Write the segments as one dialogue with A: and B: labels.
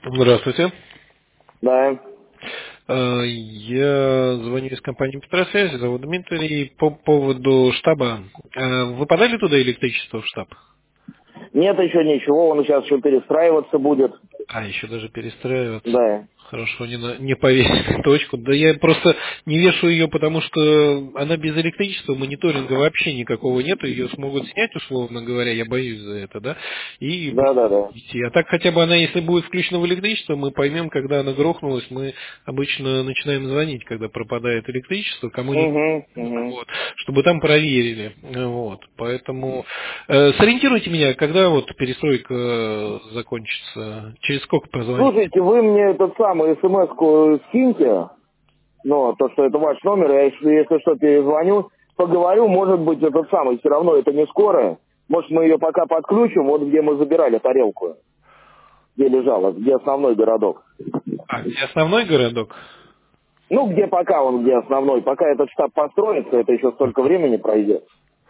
A: Здравствуйте.
B: Да.
A: Я звоню из компании Петросвязи, зовут Дмитрий, по поводу штаба. Вы подали туда электричество в штаб?
B: Нет еще ничего, он сейчас еще перестраиваться будет.
A: Еще даже перестраиваться.
B: Да.
A: Хорошо, не повесили точку. Да я просто не вешаю ее, потому что она без электричества, мониторинга вообще никакого нет, ее смогут снять, условно говоря, я боюсь за это, да, и
B: Да, да, да.
A: идти. А так хотя бы она, если будет включена в электричество, мы поймем, когда она грохнулась, мы обычно начинаем звонить, когда пропадает электричество, кому-нибудь,
B: Угу, угу.
A: вот, чтобы там проверили. Вот. Поэтому сориентируйте меня, когда вот перестройка закончится, через сколько позвонить?
B: Слушайте, вы мне этот самый смс-ку скиньте, ну, то, что это ваш номер, я если что перезвоню, поговорю, может быть, этот самый, все равно это не скоро. Может, мы ее пока подключим, вот где мы забирали тарелку, где лежала, где основной городок.
A: Где основной городок?
B: Ну, где пока он, где основной, пока этот штаб построится, это еще столько времени пройдет.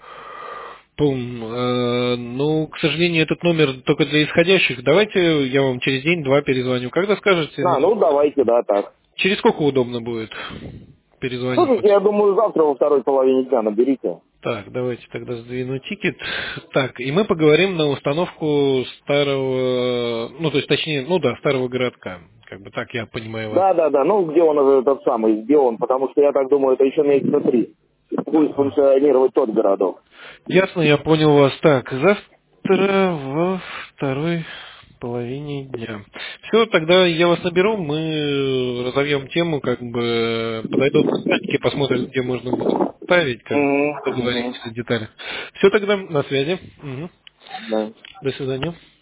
A: Ну, к сожалению, этот номер только для исходящих. Давайте я вам через день-два перезвоню. Когда скажете?
B: Ну, давайте, да, так.
A: Через сколько удобно будет перезвонить?
B: Слушайте, я думаю, завтра во второй половине дня наберите.
A: Так, давайте тогда сдвину тикет. Так, и мы поговорим на установку старого, ну, то есть, точнее, ну да, старого городка. Как бы так я понимаю вас.
B: Да, да, да. Ну, где он этот самый, где он? Потому что я так думаю, это еще месяца 3. Будет функционировать тот городок.
A: Ясно, я понял вас. Так, завтра во второй половине дня. Все, тогда я вас наберу, мы разовьем тему, как бы подойдут механики, посмотрим, где можно будет ставить, как
B: Угу,
A: поговорить
B: угу.
A: о деталях. Все тогда, на связи. Мгм.
B: Да.
A: До свидания.